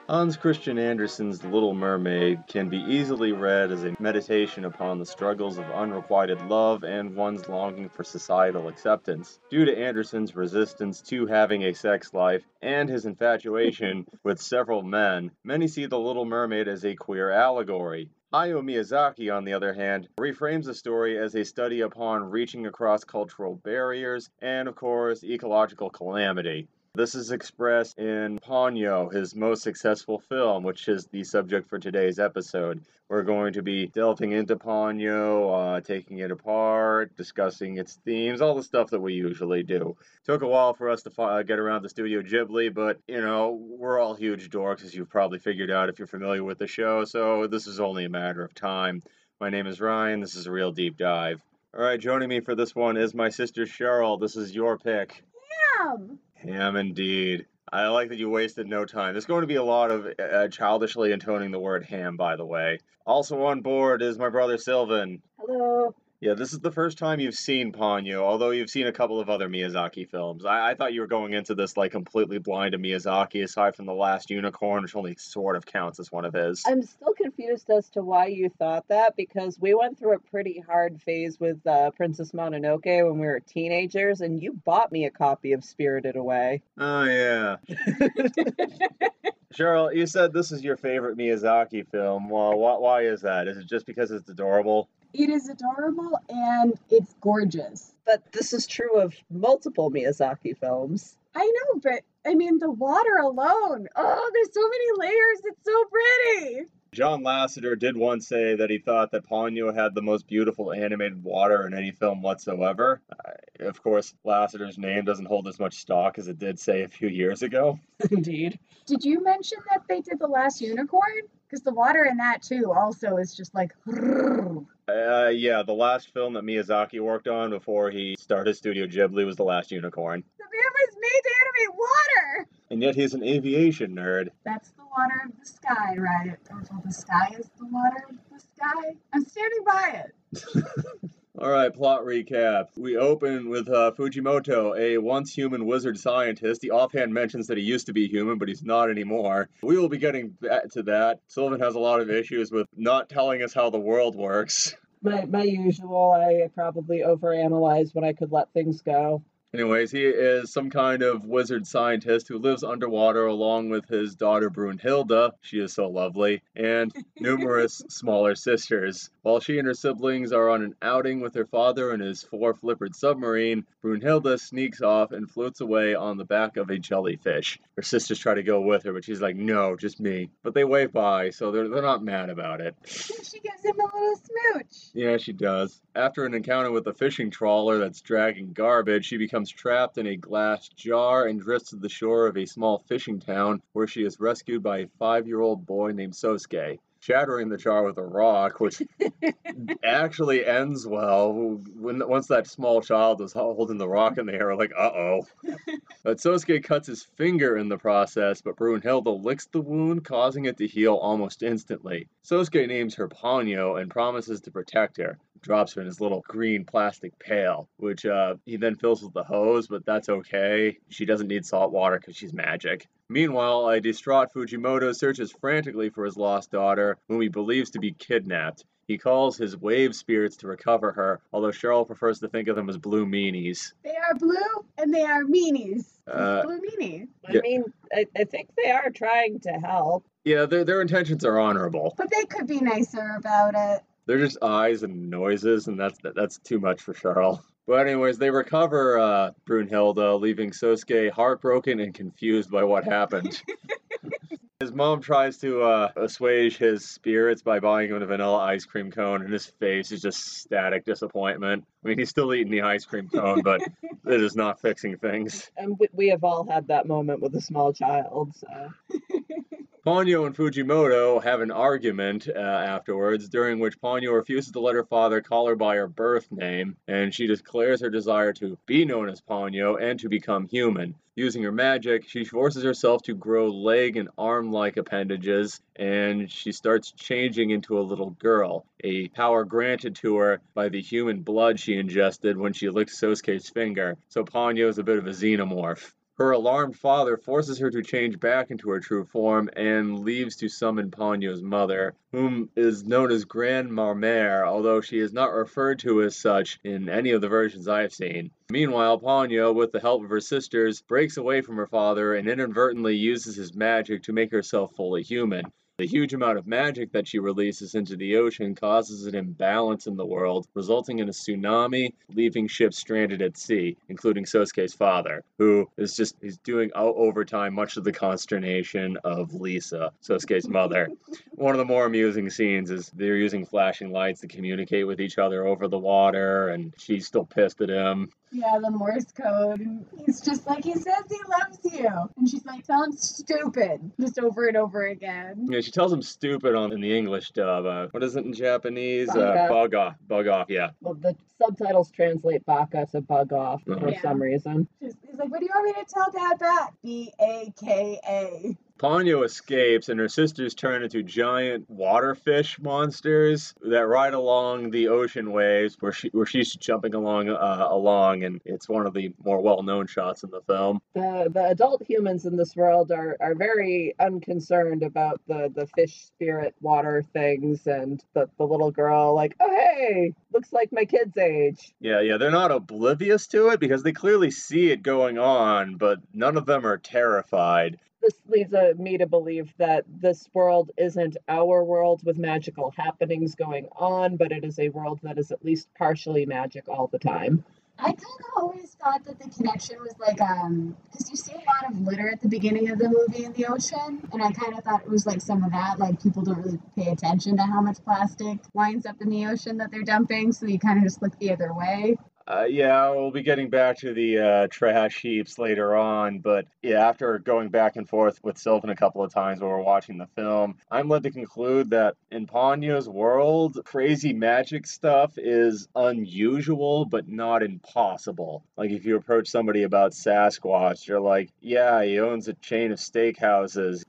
Hans Christian Andersen's The Little Mermaid can be easily read as a meditation upon the struggles of unrequited love and one's longing for societal acceptance. Due to Andersen's resistance to having a sex life and his infatuation with several men, many see The Little Mermaid as a queer allegory. Hayao Miyazaki, on the other hand, reframes the story as a study upon reaching across cultural barriers and, of course, ecological calamity. This is expressed in Ponyo, his most successful film, which is the subject for today's episode. We're going to be delving into Ponyo, taking it apart, discussing its themes, all the stuff that we usually do. Took a while for us to get around to Studio Ghibli, but, we're all huge dorks, as you've probably figured out if you're familiar with the show, so this is only a matter of time. My name is Ryan, this is a real deep dive. Alright, joining me for this one is my sister Cheryl. This is your pick. Ham! Ham indeed. I like that you wasted no time. There's going to be a lot of childishly intoning the word ham, by the way. Also on board is my brother Sylvan. Hello. Yeah, this is the first time you've seen Ponyo, although you've seen a couple of other Miyazaki films. I thought you were going into this like completely blind to Miyazaki, aside from The Last Unicorn, which only sort of counts as one of his. I'm still confused as to why you thought that, because we went through a pretty hard phase with Princess Mononoke when we were teenagers, and you bought me a copy of Spirited Away. Oh, yeah. Cheryl, you said this is your favorite Miyazaki film. Well, why is that? Is it just because it's adorable? It is adorable and it's gorgeous. But this is true of multiple Miyazaki films. I know, but I mean, the water alone. Oh, there's so many layers. It's so pretty. John Lasseter did once say that he thought that Ponyo had the most beautiful animated water in any film whatsoever. Of course, Lasseter's name doesn't hold as much stock as it did, say, a few years ago. Indeed. Did you mention that they did The Last Unicorn? Because the water in that, too, also is just like... Yeah, the last film that Miyazaki worked on before he started Studio Ghibli was The Last Unicorn. The man was made to animate water! And yet he's an aviation nerd. That's the water of the sky, right? Well, the sky is the water of the sky. I'm standing by it. Alright, plot recap. We open with Fujimoto, a once human wizard scientist. He offhand mentions that he used to be human, but he's not anymore. We will be getting back to that. Sylvan has a lot of issues with not telling us how the world works. My usual, I probably overanalyze when I could let things go. Anyways, he is some kind of wizard scientist who lives underwater along with his daughter Brunhilde, she is so lovely, and numerous smaller sisters. While she and her siblings are on an outing with her father in his four-flippered submarine, Brunhilde sneaks off and floats away on the back of a jellyfish. Her sisters try to go with her, but she's like, no, just me. But they wave by, so they're not mad about it. She gives him a little smooch. Yeah, she does. After an encounter with a fishing trawler that's dragging garbage, she becomes trapped in a glass jar and drifts to the shore of a small fishing town where she is rescued by a 5-year-old boy named Sosuke. Shattering the jar with a rock, which actually ends well. Once that small child was holding the rock in the air, like, uh-oh. But Sosuke cuts his finger in the process, but Brunhilde licks the wound, causing it to heal almost instantly. Sosuke names her Ponyo and promises to protect her. Drops her in his little green plastic pail, which he then fills with the hose, but that's okay. She doesn't need salt water because she's magic. Meanwhile, a distraught Fujimoto searches frantically for his lost daughter, whom he believes to be kidnapped. He calls his wave spirits to recover her, although Cheryl prefers to think of them as blue meanies. They are blue and they are meanies. Blue meanie. I mean, I think they are trying to help. Yeah, their intentions are honorable. But they could be nicer about it. They're just eyes and noises, and that's too much for Cheryl. But anyways, they recover Brunhilde, leaving Sosuke heartbroken and confused by what happened. His mom tries to assuage his spirits by buying him a vanilla ice cream cone, and his face is just static disappointment. I mean, he's still eating the ice cream cone, but it is not fixing things. And we have all had that moment with a small child, so... Ponyo and Fujimoto have an argument afterwards, during which Ponyo refuses to let her father call her by her birth name, and she declares her desire to be known as Ponyo and to become human. Using her magic, she forces herself to grow leg and arm-like appendages, and she starts changing into a little girl, a power granted to her by the human blood she ingested when she licked Sosuke's finger. So Ponyo is a bit of a xenomorph. Her alarmed father forces her to change back into her true form and leaves to summon Ponyo's mother, whom is known as Grand Marmere, although she is not referred to as such in any of the versions I have seen. Meanwhile, Ponyo, with the help of her sisters, breaks away from her father and inadvertently uses his magic to make herself fully human. The huge amount of magic that she releases into the ocean causes an imbalance in the world, resulting in a tsunami, leaving ships stranded at sea, including Sosuke's father, who is he's doing overtime, much to the consternation of Lisa, Sosuke's mother. One of the more amusing scenes is they're using flashing lights to communicate with each other over the water, and she's still pissed at him. Yeah, the Morse code. And he's just like, he says he loves you. And she's like, tell him stupid. Just over and over again. Yeah, she tells him stupid in the English dub. What is it in Japanese? Baka. Bug off. Bug off, yeah. Well, the subtitles translate baka to bug off for Yeah. some reason. He's like, what do you want me to tell Dad back? B-A-K-A. Ponyo escapes, and her sisters turn into giant waterfish monsters that ride along the ocean waves where she's jumping along, and it's one of the more well-known shots in the film. The adult humans in this world are very unconcerned about the fish spirit water things, and the little girl like, oh hey, looks like my kid's age. Yeah, they're not oblivious to it because they clearly see it going on, but none of them are terrified. This leads me to believe that this world isn't our world with magical happenings going on, but it is a world that is at least partially magic all the time. I kind of always thought that the connection was like, because you see a lot of litter at the beginning of the movie in the ocean, and I kind of thought it was like some of that, like people don't really pay attention to how much plastic winds up in the ocean that they're dumping, so you kind of just look the other way. Yeah, we'll be getting back to the trash heaps later on, but yeah, after going back and forth with Sylvan a couple of times while we're watching the film, I'm led to conclude that in Ponyo's world, crazy magic stuff is unusual, but not impossible. Like if you approach somebody about Sasquatch, you're like, yeah, he owns a chain of steakhouses.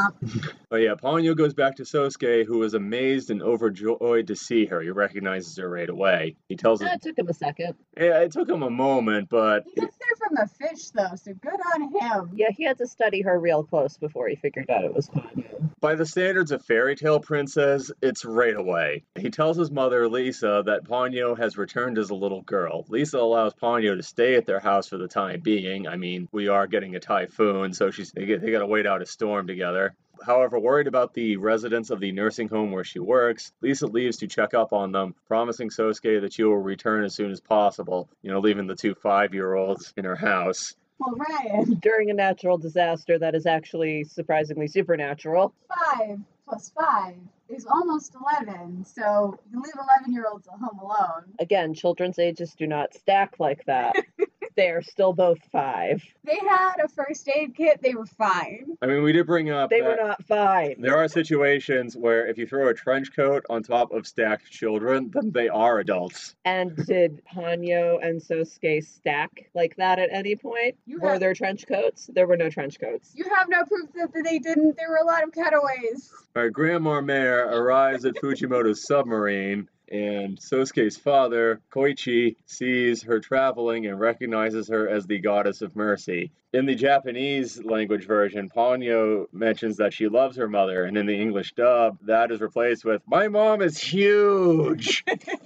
But yeah, Ponyo goes back to Sosuke, who is amazed and overjoyed to see her. He recognizes her right away. He tells her... It took him a second. Yeah, it took him a moment, but... He gets there from a fish, though, so good on him. Yeah, he had to study her real close before he figured out it was Ponyo. By the standards of Fairy Tale Princess, it's right away. He tells his mother, Lisa, that Ponyo has returned as a little girl. Lisa allows Ponyo to stay at their house for the time being. I mean, we are getting a typhoon, so they gotta wait out a storm together. However, worried about the residents of the nursing home where she works, Lisa leaves to check up on them, promising Sosuke that she will return as soon as possible, leaving the two 5-year-olds in her house. Well, Ryan. During a natural disaster that is actually surprisingly supernatural. 5 plus 5 is almost 11, so you can leave 11-year-olds at home alone. Again, children's ages do not stack like that. They're still both 5. They had a first aid kit, they were fine. I mean, we did bring up They were not 5. There are situations where if you throw a trench coat on top of stacked children, then they are adults. And did Ponyo and Sosuke stack like that at any point? Were there trench coats? There were no trench coats. You have no proof that they didn't. There were a lot of cutaways. All right, Grand Marmere arrives at Fujimoto's submarine, and Sosuke's father, Koichi, sees her traveling and recognizes her as the goddess of mercy. In the Japanese language version, Ponyo mentions that she loves her mother, and in the English dub, that is replaced with, "My mom is huge!"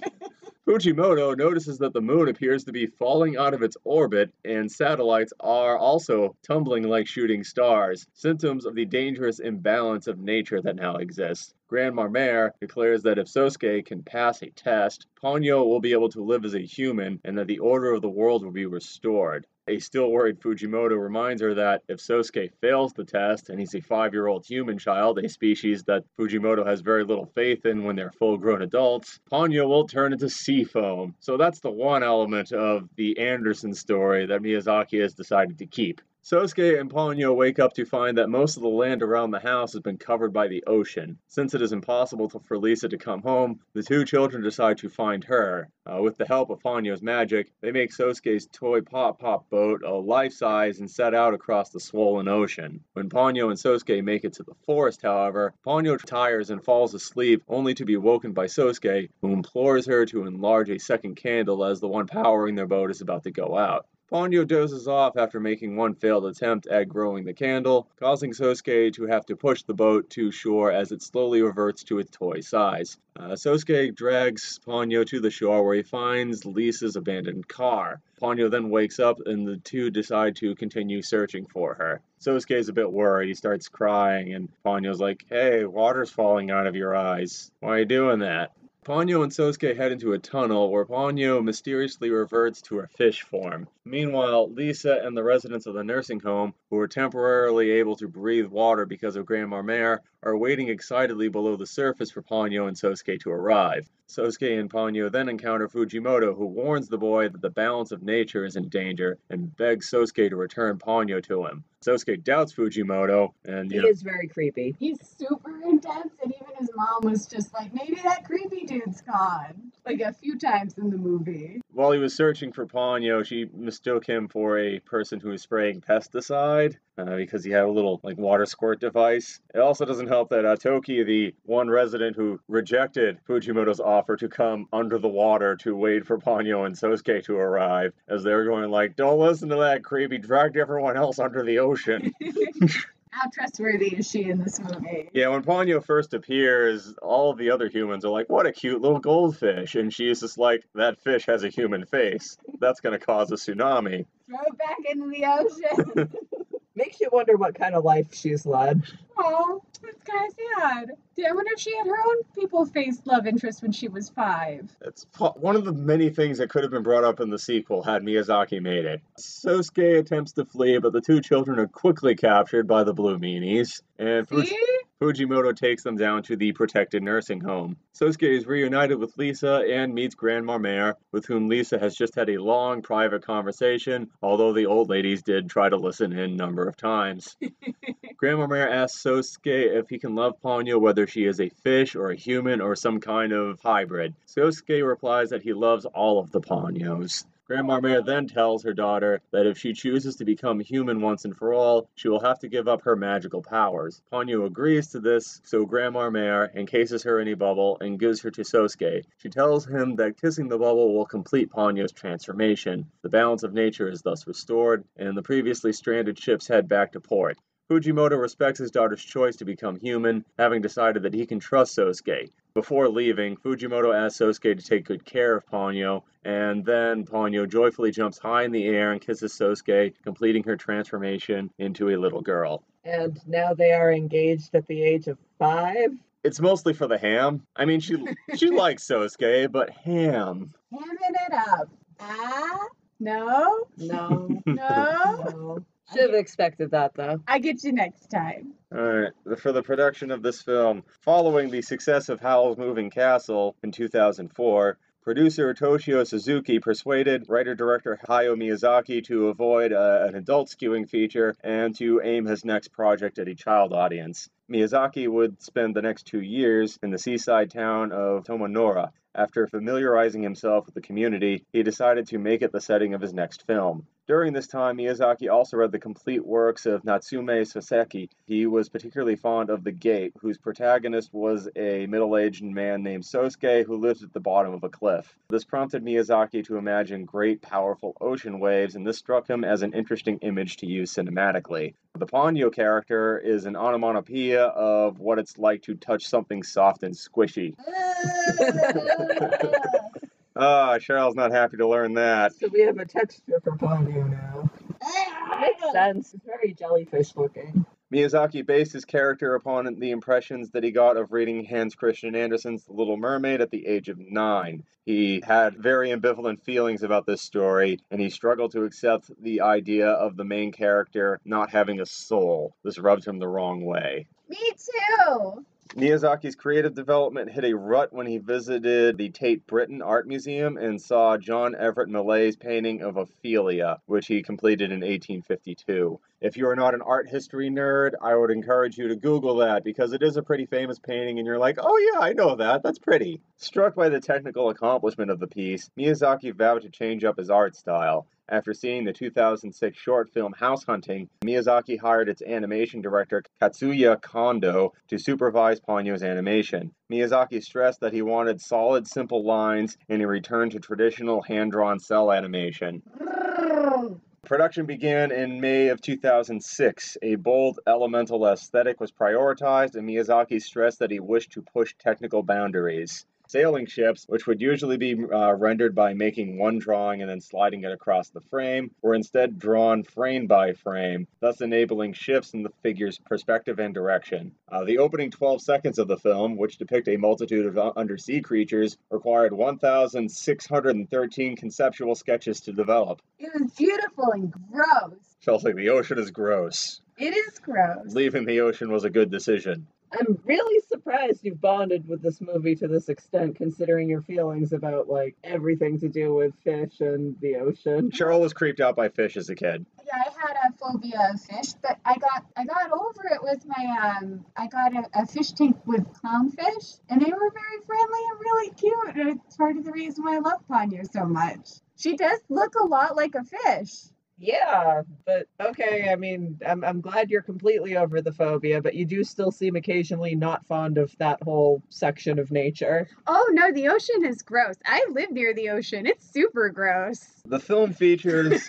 Fujimoto notices that the moon appears to be falling out of its orbit, and satellites are also tumbling like shooting stars, symptoms of the dangerous imbalance of nature that now exists. Grand Marmere declares that if Sosuke can pass a test, Ponyo will be able to live as a human, and that the order of the world will be restored. A still worried Fujimoto reminds her that if Sosuke fails the test, and he's a 5-year-old human child, a species that Fujimoto has very little faith in when they're full-grown adults, Ponyo will turn into sea foam. So that's the one element of the Anderson story that Miyazaki has decided to keep. Sosuke and Ponyo wake up to find that most of the land around the house has been covered by the ocean. Since it is impossible for Lisa to come home, the two children decide to find her. With the help of Ponyo's magic, they make Sosuke's toy pop-pop boat a life-size and set out across the swollen ocean. When Ponyo and Sosuke make it to the forest, however, Ponyo tires and falls asleep, only to be woken by Sosuke, who implores her to enlarge a second candle as the one powering their boat is about to go out. Ponyo dozes off after making one failed attempt at growing the candle, causing Sosuke to have to push the boat to shore as it slowly reverts to its toy size. Sosuke drags Ponyo to the shore where he finds Lisa's abandoned car. Ponyo then wakes up and the two decide to continue searching for her. Sosuke's a bit worried. He starts crying and Ponyo's like, "Hey, water's falling out of your eyes. Why are you doing that?" Ponyo and Sosuke head into a tunnel where Ponyo mysteriously reverts to her fish form. Meanwhile, Lisa and the residents of the nursing home, who are temporarily able to breathe water because of Grandma Mare, are waiting excitedly below the surface for Ponyo and Sosuke to arrive. Sosuke and Ponyo then encounter Fujimoto, who warns the boy that the balance of nature is in danger and begs Sosuke to return Ponyo to him. Sosuke doubts Fujimoto, and He is very creepy. He's super intense, and even his mom was just like, maybe that creepy dude's gone. Like a few times in the movie. while he was searching for Ponyo, she mistook him for a person who was spraying pesticide because he had a little water squirt device. It also doesn't help that Toki, the one resident who rejected Fujimoto's offer to come under the water to wait for Ponyo and Sosuke to arrive, as they were going don't listen to that creep, he dragged everyone else under the ocean. How trustworthy is she in this movie? Yeah, when Ponyo first appears, all of the other humans are like, what a cute little goldfish. And she's just like, that fish has a human face. That's going to cause a tsunami. Throw it back into the ocean. Makes you wonder what kind of life she's led. Oh, it's kind of sad. I wonder if she had her own people-faced love interest when she was 5. It's one of the many things that could have been brought up in the sequel had Miyazaki made it. Sosuke attempts to flee, but the two children are quickly captured by the Blue Meanies. And Fujimoto takes them down to the protected nursing home. Sosuke is reunited with Lisa and meets Grandma Mare, with whom Lisa has just had a long private conversation, although the old ladies did try to listen in a number of times. Grandma Mare asks Sosuke if he can love Ponyo whether she is a fish or a human or some kind of hybrid. Sosuke replies that he loves all of the Ponyos. Grandma Mare then tells her daughter that if she chooses to become human once and for all, she will have to give up her magical powers. Ponyo agrees to this, so Grandma Mare encases her in a bubble and gives her to Sosuke. She tells him that kissing the bubble will complete Ponyo's transformation. The balance of nature is thus restored, and the previously stranded ships head back to port. Fujimoto respects his daughter's choice to become human, having decided that he can trust Sosuke. Before leaving, Fujimoto asks Sosuke to take good care of Ponyo, and then Ponyo joyfully jumps high in the air and kisses Sosuke, completing her transformation into a little girl. And now they are engaged at the age of 5. It's mostly for the ham. I mean, she likes Sosuke, but ham. Hamming it up. No? No. No? No. Should have expected that, though. I get you next time. Alright, for the production of this film, following the success of Howl's Moving Castle in 2004, producer Toshio Suzuki persuaded writer-director Hayao Miyazaki to avoid an adult-skewing feature and to aim his next project at a child audience. Miyazaki would spend the next 2 years in the seaside town of Tomonora. After familiarizing himself with the community, he decided to make it the setting of his next film. During this time, Miyazaki also read the complete works of Natsume Soseki. He was particularly fond of The Gate, whose protagonist was a middle-aged man named Sosuke who lived at the bottom of a cliff. This prompted Miyazaki to imagine great, powerful ocean waves, and this struck him as an interesting image to use cinematically. The Ponyo character is an onomatopoeia of what it's like to touch something soft and squishy. Cheryl's not happy to learn that. So we have a texture for Ponyo now. Makes sense. It's very jellyfish looking. Miyazaki based his character upon the impressions that he got of reading Hans Christian Andersen's The Little Mermaid at the age of 9. He had very ambivalent feelings about this story, and he struggled to accept the idea of the main character not having a soul. This rubbed him the wrong way. Me too! Miyazaki's creative development hit a rut when he visited the Tate Britain Art Museum and saw John Everett Millet's painting of Ophelia, which he completed in 1852. If you're not an art history nerd, I would encourage you to Google that, because it is a pretty famous painting and you're like, oh yeah, I know that, that's pretty. Struck by the technical accomplishment of the piece, Miyazaki vowed to change up his art style. After seeing the 2006 short film House Hunting, Miyazaki hired its animation director Katsuya Kondo to supervise Ponyo's animation. Miyazaki stressed that he wanted solid, simple lines, and he returned to traditional hand-drawn cell animation. Production began in May of 2006. A bold elemental aesthetic was prioritized, and Miyazaki stressed that he wished to push technical boundaries. Sailing ships, which would usually be rendered by making one drawing and then sliding it across the frame, were instead drawn frame by frame, thus enabling shifts in the figure's perspective and direction. The opening 12 seconds of the film, which depict a multitude of undersea creatures, required 1,613 conceptual sketches to develop. It was beautiful and gross. Feels like the ocean is gross. It is gross. Leaving the ocean was a good decision. I'm really surprised you've bonded with this movie to this extent, considering your feelings about, like, everything to do with fish and the ocean. Cheryl was creeped out by fish as a kid. Yeah, I had a phobia of fish, but I got over it with my I got a fish tank with clownfish, and they were very friendly and really cute. And it's part of the reason why I love Ponyo so much. She does look a lot like a fish. Yeah, but okay, I mean, I'm glad you're completely over the phobia, but you do still seem occasionally not fond of that whole section of nature. Oh no, the ocean is gross. I live near the ocean. It's super gross. The film features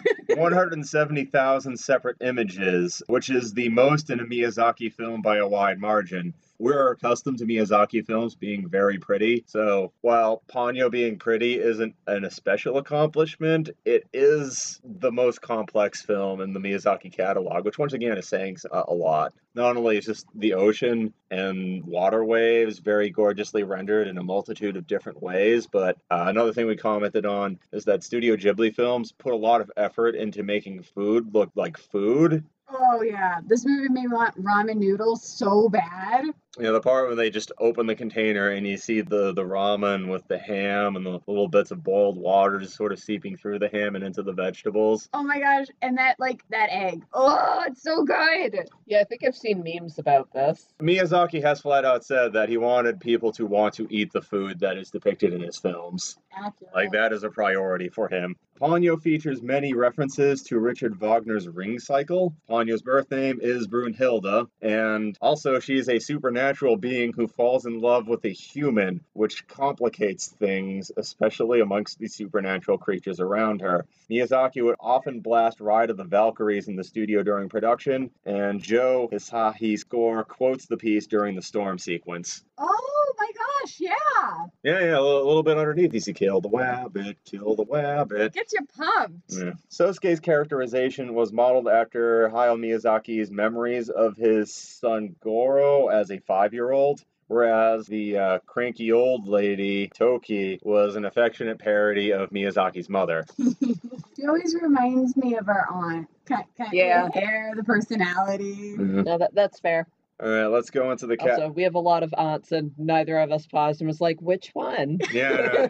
170,000 separate images, which is the most in a Miyazaki film by a wide margin. We're accustomed to Miyazaki films being very pretty, so while Ponyo being pretty isn't a special accomplishment, it is the most complex film in the Miyazaki catalog, which once again is saying a lot. Not only is just the ocean and water waves very gorgeously rendered in a multitude of different ways, but another thing we commented on is that Studio Ghibli films put a lot of effort into making food look like food. Oh yeah, this movie made me want ramen noodles so bad. You know, the part when they just open the container and you see the ramen with the ham and the little bits of boiled water just sort of seeping through the ham and into the vegetables. Oh my gosh, and that egg. Oh, it's so good. Yeah, I think I've seen memes about this. Miyazaki has flat out said that he wanted people to want to eat the food that is depicted in his films. Accurate. Like, that is a priority for him. Ponyo features many references to Richard Wagner's Ring Cycle. Ponyo's birth name is Brunhilde, and also she is a supernatural being who falls in love with a human, which complicates things, especially amongst the supernatural creatures around her. Miyazaki would often blast Ride of the Valkyries in the studio during production, and Joe Hisaishi score quotes the piece during the storm sequence. Oh my gosh, yeah. Yeah, a little bit underneath. You see, kill the wabbit, kill the wabbit. Gets you pumped. Yeah. Sosuke's characterization was modeled after Hayao Miyazaki's memories of his son Goro as a 5-year-old, whereas the cranky old lady, Toki, was an affectionate parody of Miyazaki's mother. She always reminds me of our aunt. Yeah. The hair, the personality. No, that's fair. All right, let's go into the cat. Also, we have a lot of aunts, and neither of us paused and was like, which one? Yeah,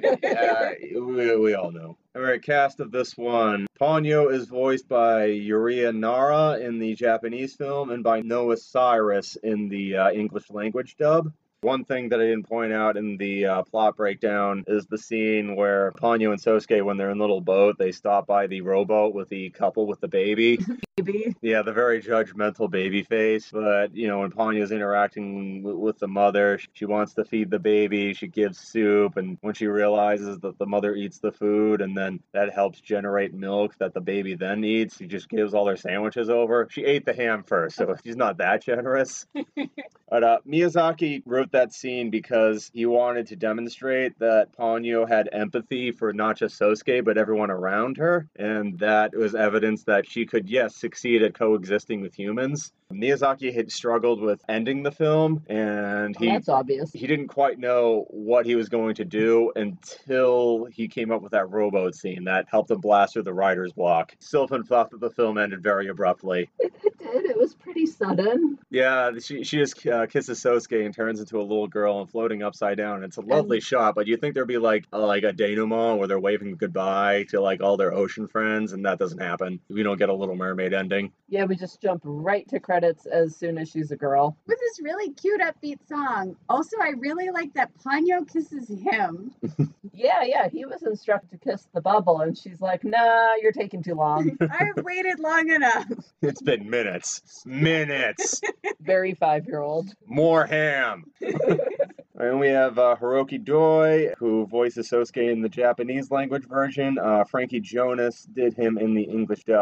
we all know. All right, cast of this one. Ponyo is voiced by Yuria Nara in the Japanese film and by Noah Cyrus in the English language dub. One thing that I didn't point out in the plot breakdown is the scene where Ponyo and Sosuke, when they're in the little boat, they stop by the rowboat with the couple with the baby. Baby. Yeah, the very judgmental baby face. But, you know, when Ponyo's interacting with the mother, she wants to feed the baby, she gives soup, and when she realizes that the mother eats the food and then that helps generate milk that the baby then eats, she just gives all her sandwiches over. She ate the ham first, so she's not that generous. But Miyazaki wrote that scene because he wanted to demonstrate that Ponyo had empathy for not just Sosuke, but everyone around her, and that was evidence that she could, yes, succeed at coexisting with humans. Miyazaki had struggled with ending the film, and That's obvious. he didn't quite know what he was going to do until he came up with that rowboat scene that helped him blast through the writer's block. Sylvan thought that the film ended very abruptly. It did. It was pretty sudden. Yeah, she just kisses Sosuke and turns into a little girl and floating upside down. It's a lovely shot, but you'd think there'd be like a denouement where they're waving goodbye to like all their ocean friends, and that doesn't happen. We don't get a Little Mermaid ending. Yeah, we just jump right to credits as soon as she's a girl. With this really cute upbeat song. Also, I really like that Ponyo kisses him. Yeah, he was instructed to kiss the bubble, and she's like, nah, you're taking too long. I've waited long enough. It's been minutes. Minutes. Very 5-year-old. More ham. And we have Hiroki Doi, who voices Sosuke in the Japanese language version. Frankie Jonas did him in the English dub.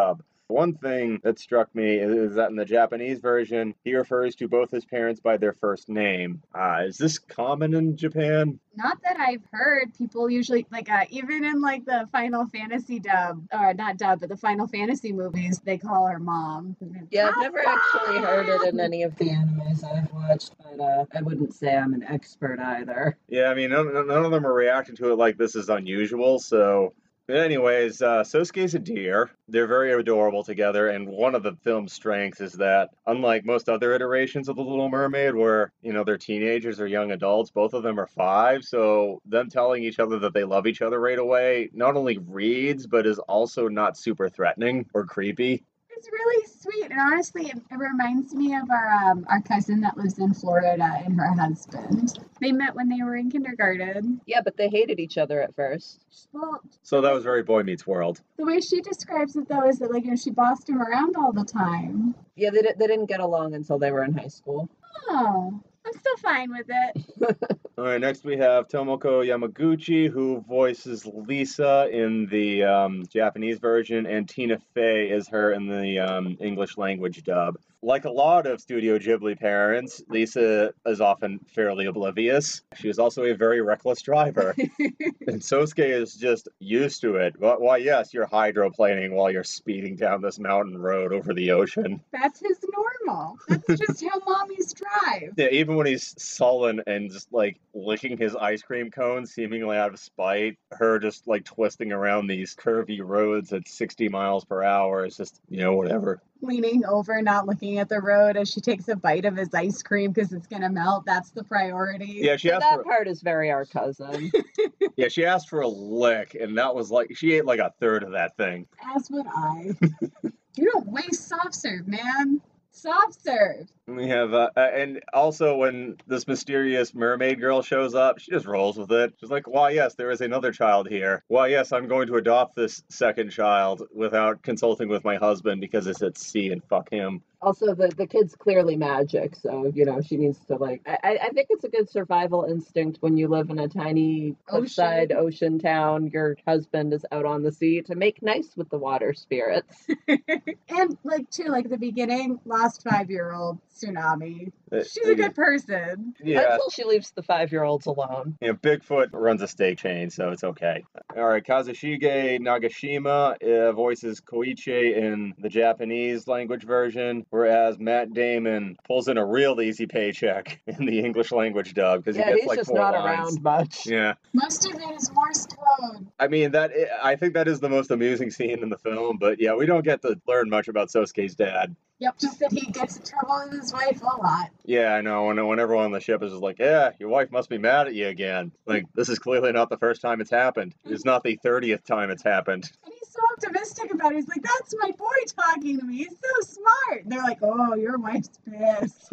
One thing that struck me is that in the Japanese version, he refers to both his parents by their first name. Is this common in Japan? Not that I've heard. People usually, like, even in, like, the Final Fantasy dub, or not dub, but the Final Fantasy movies, they call her mom. Yeah, I've never actually heard it in any of the animes I've watched, but I wouldn't say I'm an expert either. Yeah, I mean, none of them are reacting to it like this is unusual, so... But anyways, Sosuke's a deer. They're very adorable together, and one of the film's strengths is that, unlike most other iterations of The Little Mermaid, where, they're teenagers or young adults, both of them are 5, so them telling each other that they love each other right away not only reads, but is also not super threatening or creepy. It's really sweet, and honestly, it reminds me of our cousin that lives in Florida and her husband. They met when they were in kindergarten. Yeah, but they hated each other at first. Well, So that was very Boy Meets World. the way she describes it, though, is that, like, she bossed him around all the time. Yeah, they didn't get along until they were in high school. Oh, I'm still fine with it. All right, next we have Tomoko Yamaguchi, who voices Lisa in the Japanese version, and Tina Fey is her in the English language dub. Like a lot of Studio Ghibli parents, Lisa is often fairly oblivious. She is also a very reckless driver. And Sosuke is just used to it. Why, yes, you're hydroplaning while you're speeding down this mountain road over the ocean. That's his normal. That's just how mommies drive. Yeah, even when he's sullen and just, like, licking his ice cream cone, seemingly out of spite, her just, like, twisting around these curvy roads at 60 miles per hour is just, whatever. Leaning over, not looking at the road as she takes a bite of his ice cream because it's going to melt. That's the priority. Yeah, she asked That part is very our cousin. Yeah, she asked for a lick, and that was like, she ate like a third of that thing. As would I. You don't waste soft serve, man. Soft serve. We have, and also when this mysterious mermaid girl shows up, she just rolls with it. She's like, why, yes, there is another child here. Why, yes, I'm going to adopt this second child without consulting with my husband because it's at sea and fuck him. Also, the kid's clearly magic, so, she needs to, like... I think it's a good survival instinct when you live in a tiny cliffside ocean town, your husband is out on the sea, to make nice with the water spirits. And, at the beginning, lost 5-year-old Tsunami. She's a good person. Yeah. Until she leaves the 5-year-olds alone. Bigfoot runs a steak chain, so it's okay. All right, Kazushige Nagashima voices Koichi in the Japanese language version, whereas Matt Damon pulls in a real easy paycheck in the English language dub because he gets like 4 lines. He's just not around much. Yeah. Most of it is Morse code. I mean, I think that is the most amusing scene in the film, but yeah, we don't get to learn much about Sosuke's dad. Yep, just that he gets in trouble with his wife a lot. Yeah, I know. When everyone on the ship is just like, yeah, your wife must be mad at you again. Like, this is clearly not the first time it's happened. It's not the 30th time it's happened. And he's so optimistic about it. He's like, that's my boy talking to me. He's so smart. And they're like, oh, your wife's pissed.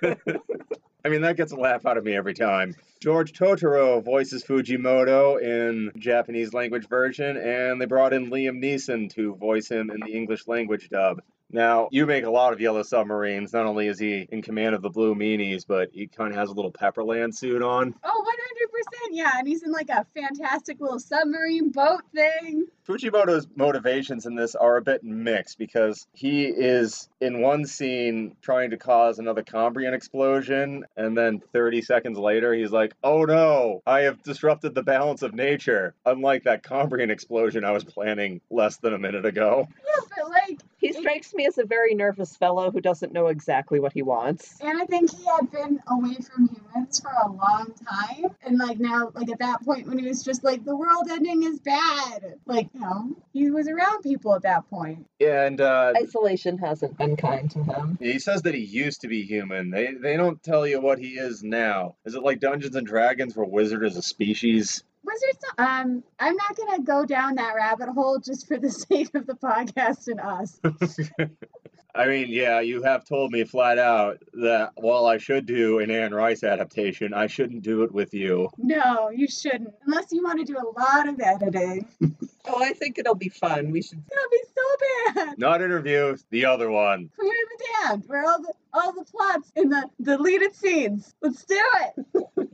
I mean, that gets a laugh out of me every time. George Totoro voices Fujimoto in Japanese language version, and they brought in Liam Neeson to voice him in the English language dub. Now, you make a lot of Yellow Submarines. Not only is he in command of the Blue Meanies, but he kind of has a little Pepperland suit on. Oh, 100%, yeah. And he's in like a fantastic little submarine boat thing. Fujimoto's motivations in this are a bit mixed because he is, in one scene, trying to cause another Cambrian explosion, and then 30 seconds later, he's like, oh no, I have disrupted the balance of nature, unlike that Cambrian explosion I was planning less than a minute ago. Yeah, but like... He strikes me as a very nervous fellow who doesn't know exactly what he wants. And I think he had been away from humans for a long time. And like now, like at that point when he was just like, the world ending is bad. Like, he was around people at that point. Yeah, and isolation hasn't been kind to him. He says that he used to be human. They don't tell you what he is now. Is it like Dungeons and Dragons where wizard is a species? Wizards, I'm not going to go down that rabbit hole just for the sake of the podcast and us. I mean, yeah, you have told me flat out that while I should do an Anne Rice adaptation, I shouldn't do it with you. No, you shouldn't. Unless you want to do a lot of editing. Oh, I think it'll be fun. We should. It'll be so bad. Not interviews, the other one. Queen of the Damned, where all the plots in the deleted scenes. Let's do it.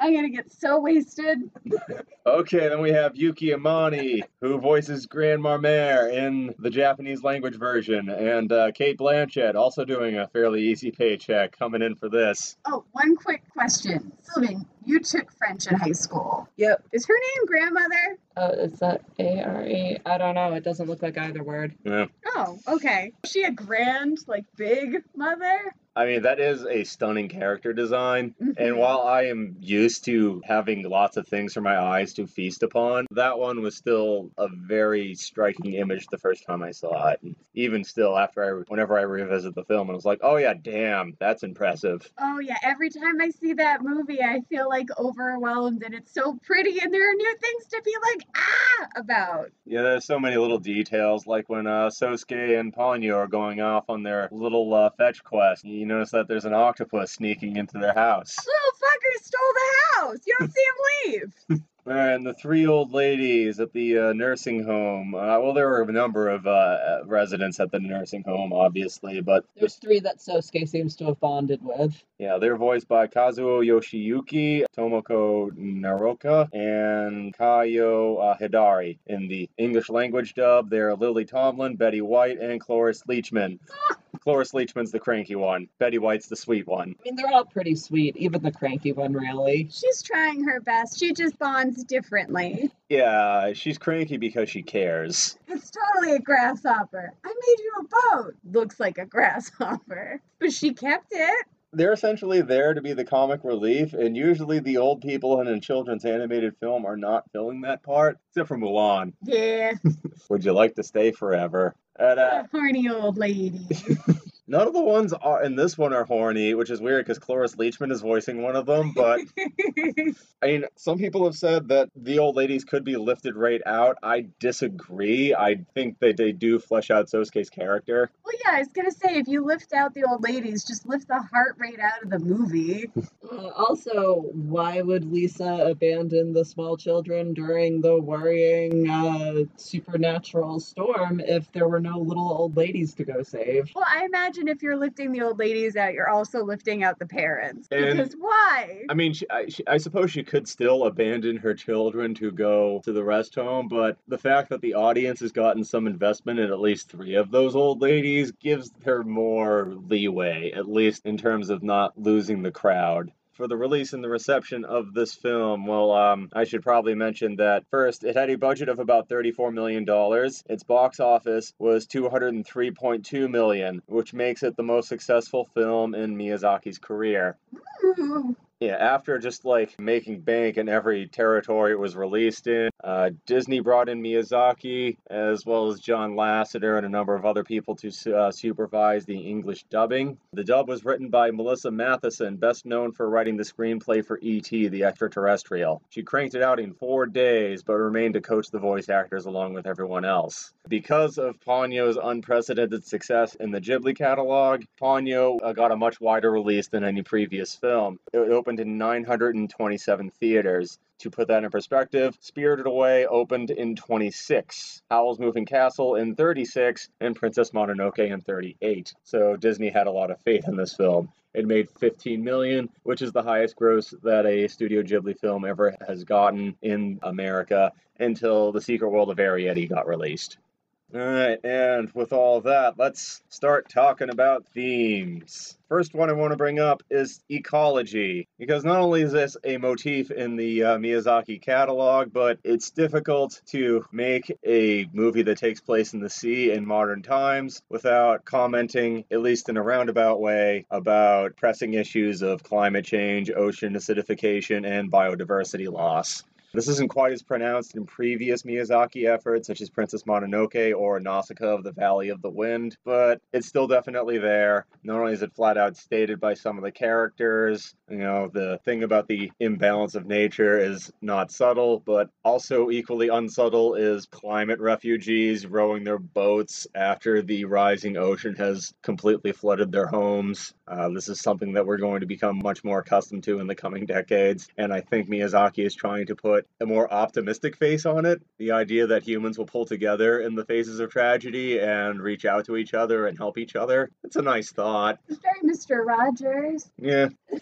I'm gonna get so wasted. Okay, then we have Yuki Amani, who voices Grand Marmere in the Japanese language version, and Kate Blanchett, also doing a fairly easy paycheck, coming in for this. Oh, one quick question. Sylvan, you took French in high school. Yep. Is her name Grandmother? Is that A-R-E? I don't know. It doesn't look like either word. Yeah. Oh, okay. Is she a grand, like, big mother? I mean, that is a stunning character design, and Mhm. while I am used to having lots of things for my eyes to feast upon, that one was still a very striking image the first time I saw it. And even still, whenever I revisit the film, I was like, oh yeah, damn, that's impressive. Oh, yeah. Every time I see that movie, I feel, like, overwhelmed, and it's so pretty, and there are new things to be, like, about. Yeah, there's so many little details, like when Sosuke and Ponyo are going off on their little fetch quest. You notice that there's an octopus sneaking into their house. Little fucker stole the house. You don't see him leave. And the three old ladies at the nursing home. Well, there were a number of residents at the nursing home, obviously, but There's 3 that Sosuke seems to have bonded with. yeah, they're voiced by Kazuo Yoshiyuki, Tomoko Naroka, and Kayo Hidari. In the English language dub, they're Lily Tomlin, Betty White, and Cloris Leachman. Cloris Leachman's the cranky one. Betty White's the sweet one. I mean, they're all pretty sweet, even the cranky one, really. She's trying her best. She just bonds differently. Yeah, she's cranky because she cares. It's totally a grasshopper. I made you a boat. Looks like a grasshopper. But she kept it. They're essentially there to be the comic relief, and usually the old people in a children's animated film are not filling that part, except for Mulan. Yeah. Would you like to stay forever? And, Horny old lady. none of the ones in this one are horny, which is weird because Cloris Leachman is voicing one of them, but I mean, some people have said that the old ladies could be lifted right out. I disagree. I think that they do flesh out Sosuke's character. Well, yeah, I was gonna say, if you lift out the old ladies, just lift the heart rate out of the movie. Also, why would Lisa abandon the small children during the worrying supernatural storm if there were no little old ladies to go save? Well, I imagine if you're lifting the old ladies out, you're also lifting out the parents. And- Because why? I mean, I suppose she could still abandon her children to go to the rest home, but the fact that the audience has gotten some investment in at least 3 of those old ladies gives her more leeway, at least in terms of not losing the crowd. For the release and the reception of this film, well, I should probably mention that first, it had a budget of about $34 million. Its box office was $203.2 million, which makes it the most successful film in Miyazaki's career. Ooh. Yeah, after just like making bank in every territory it was released in, Disney brought in Miyazaki as well as John Lasseter and a number of other people to supervise the English dubbing. The dub was written by Melissa Matheson, best known for writing the screenplay for E.T. the Extraterrestrial. She cranked it out in 4 days, but remained to coach the voice actors along with everyone else. Because of Ponyo's unprecedented success in the Ghibli catalog, Ponyo got a much wider release than any previous film. It opened in 927 theaters. To put that in perspective, Spirited Away opened in 26, Howl's Moving Castle in 36, and Princess Mononoke in 38. So Disney had a lot of faith in this film. It made $15 million, which is the highest gross that a Studio Ghibli film ever has gotten in America until The Secret World of Arrietty got released. Alright, and with all that, let's start talking about themes. First one I want to bring up is ecology, because not only is this a motif in the Miyazaki catalog, but it's difficult to make a movie that takes place in the sea in modern times without commenting, at least in a roundabout way, about pressing issues of climate change, ocean acidification, and biodiversity loss. This isn't quite as pronounced in previous Miyazaki efforts, such as Princess Mononoke or Nausicaa of the Valley of the Wind, but it's still definitely there. Not only is it flat out stated by some of the characters, the thing about the imbalance of nature is not subtle, but also equally unsubtle is climate refugees rowing their boats after the rising ocean has completely flooded their homes. This is something that we're going to become much more accustomed to in the coming decades, and I think Miyazaki is trying to put a more optimistic face on it. The idea that humans will pull together in the faces of tragedy and reach out to each other and help each other. It's a nice thought. It's very Mr. Rogers. Yeah.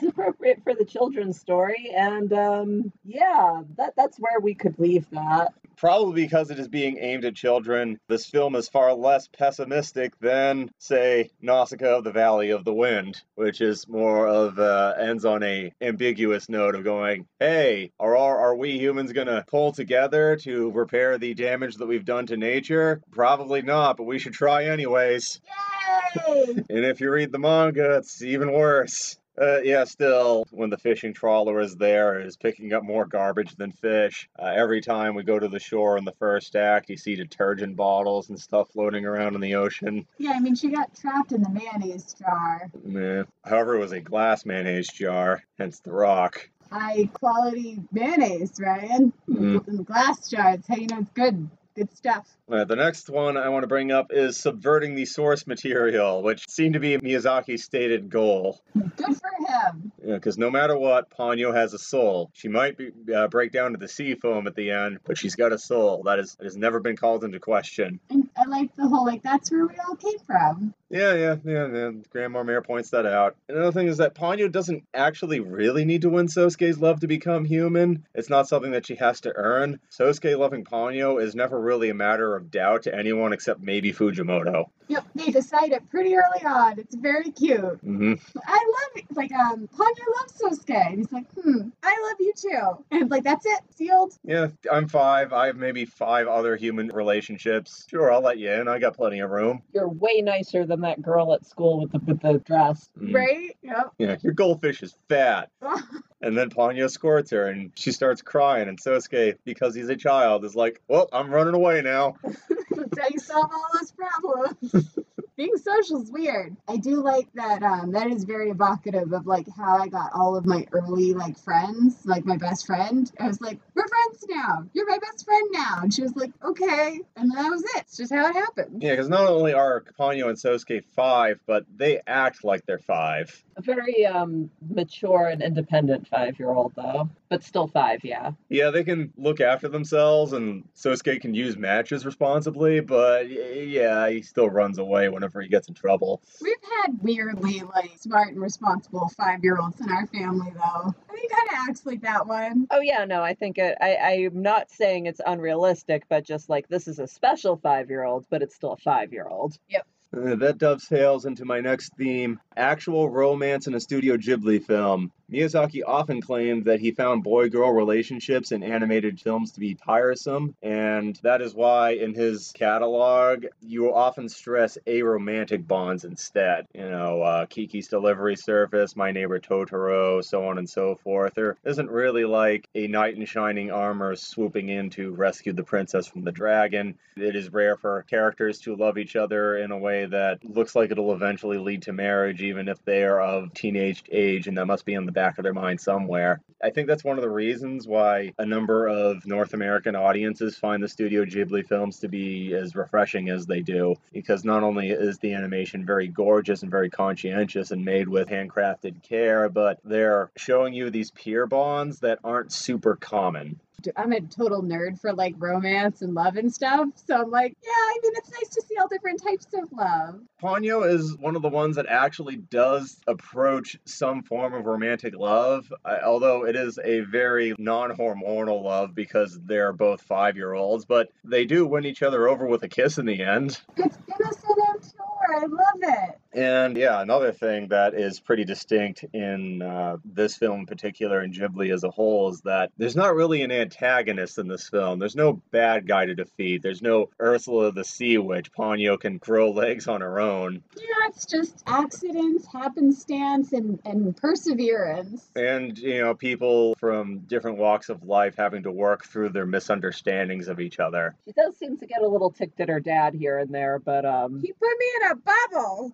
it's appropriate for the children's story, and yeah, that's where we could leave that. Probably because it is being aimed at children, this film is far less pessimistic than, say, Nausicaa of the Valley of the Wind, which is more of ends on a ambiguous note of going, hey, are we humans gonna pull together to repair the damage that we've done to nature? Probably not, but we should try anyways. Yay! And if you read the manga, it's even worse. Yeah, still, when the fishing trawler is there, it is picking up more garbage than fish. Every time we go to the shore in the first act, you see detergent bottles and stuff floating around in the ocean. Yeah, I mean, she got trapped in the mayonnaise jar. Meh. However, it was a glass mayonnaise jar, hence the rock. High quality mayonnaise, Ryan. Mm. In the glass jar, it's how you know it's good. Good stuff. The next one I want to bring up is subverting the source material, which seemed to be Miyazaki's stated goal. Good for him. Because no matter what, Ponyo has a soul. She might break down to the sea foam at the end, but she's got a soul. That has never been called into question. And I like the whole, that's where we all came from. Yeah. Grandma Mayer points that out. Another thing is that Ponyo doesn't actually really need to win Sosuke's love to become human. It's not something that she has to earn. Sosuke loving Ponyo is never really a matter of doubt to anyone except maybe Fujimoto. Yep, they decide it pretty early on. It's very cute. Mm-hmm. I love it. Ponyo loves Sosuke. And he's like, I love you too. And that's it. Sealed. Yeah, I'm 5. I have maybe 5 other human relationships. Sure, I'll let you in. I got plenty of room. You're way nicer than that girl at school with the dress. Mm. Right? Yep. Yeah, your goldfish is fat. And then Ponyo squirts her, and she starts crying, and Sosuke, because he's a child, is like, well, I'm running away now. That's how you solve all those problems. Being social is weird. I do like that. That is very evocative of how I got all of my early friends, my best friend. I was like, we're friends now. You're my best friend now. And she was like, okay. And that was it. It's just how it happened. Yeah, because not only are Ponyo and Sosuke 5, but they act like they're 5. A very mature and independent 5-year-old, though. But still 5, yeah. Yeah, they can look after themselves, and Sosuke can use matches responsibly, but yeah, he still runs away whenever he gets in trouble. We've had weirdly, smart and responsible 5-year-olds in our family, though. I think he kind of acts like that one. Oh, yeah, no, I think I'm not saying it's unrealistic, but just this is a special 5-year-old, but it's still a 5-year-old. Yep. That dovetails into my next theme, actual romance in a Studio Ghibli film. Miyazaki often claimed that he found boy-girl relationships in animated films to be tiresome, and that is why in his catalog, you will often stress aromantic bonds instead. Kiki's Delivery Service, My Neighbor Totoro, so on and so forth. There isn't really a knight in shining armor swooping in to rescue the princess from the dragon. It is rare for characters to love each other in a way that looks like it'll eventually lead to marriage, even if they are of teenage age, and that must be in the back of their mind somewhere. I think that's one of the reasons why a number of North American audiences find the Studio Ghibli films to be as refreshing as they do, because not only is the animation very gorgeous and very conscientious and made with handcrafted care, but they're showing you these peer bonds that aren't super common. I'm a total nerd for romance and love and stuff. So I'm it's nice to see all different types of love. Ponyo is one of the ones that actually does approach some form of romantic love, although it is a very non-hormonal love because they're both 5-year-olds, but they do win each other over with a kiss in the end. It's innocent and pure. I love it. And yeah, another thing that is pretty distinct in this film in particular and Ghibli as a whole is that there's not really an antagonist in this film. There's no bad guy to defeat. There's no Ursula the Sea Witch. Ponyo can grow legs on her own. Yeah, it's just accidents, happenstance, and perseverance. And, people from different walks of life having to work through their misunderstandings of each other. She does seem to get a little ticked at her dad here and there, but He put me in a bubble!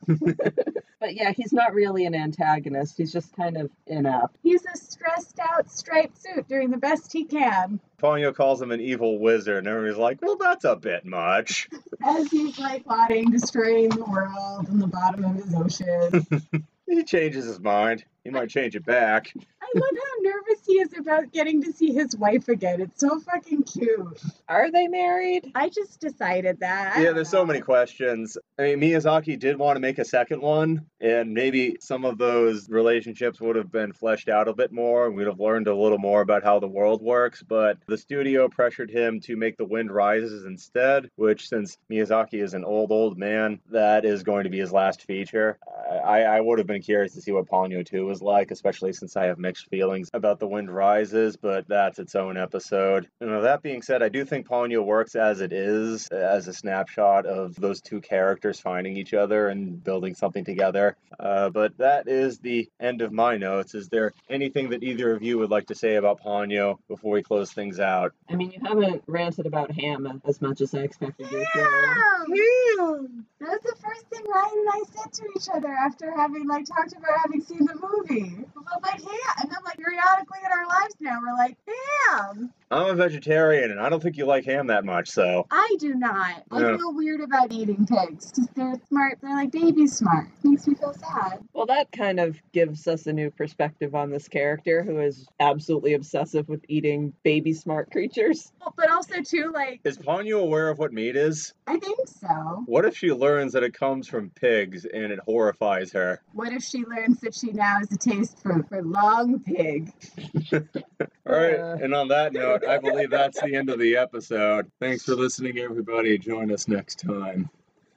But yeah, he's not really an antagonist. He's just kind of inept. He's a stressed out striped suit doing the best he can. Ponyo calls him an evil wizard, and everybody's like, well, that's a bit much. As he's plotting, destroying the world in the bottom of his ocean. He changes his mind. he might change it back. I love how nervous he is about getting to see his wife again. It's so fucking cute. Are they married? I just decided that. Yeah, there's so many questions. I mean, Miyazaki did want to make a second one, and maybe some of those relationships would have been fleshed out a bit more. We'd have learned a little more about how the world works, but the studio pressured him to make The Wind Rises instead, which, since Miyazaki is an old man, that is going to be his last feature. I would have been curious to see what Ponyo 2 was like, especially since I have mixed feelings about The Wind Rises, but that's its own episode. That being said, I do think Ponyo works as it is, as a snapshot of those two characters finding each other and building something together. But that is the end of my notes. Is there anything that either of you would like to say about Ponyo before we close things out? I mean, you haven't ranted about Ham as much as I expected you to. Ham! That was the first thing Ryan and I said to each other after having talked about having seen the movie. We're like, Ham! And then periodically in our lives now, we're like, Ham! I'm a vegetarian, and I don't think you like ham that much, so... I do not. I Yeah. feel weird about eating pigs, because they're smart. They're like baby smart. Makes me feel sad. Well, that kind of gives us a new perspective on this character who is absolutely obsessive with eating baby smart creatures. But also, too, Is Ponyo aware of what meat is? I think so. What if she learns that it comes from pigs and it horrifies her? What if she learns that she now has a taste for long pig? All right, and on that note, I believe that's the end of the episode. Thanks for listening, everybody. Join us next time.